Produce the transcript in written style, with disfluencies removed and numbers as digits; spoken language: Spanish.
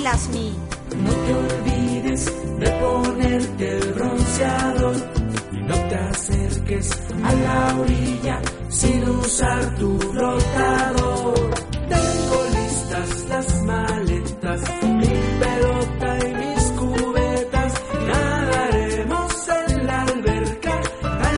Me. No te olvides de ponerte el bronceador y no te acerques a la orilla sin usar tu flotador.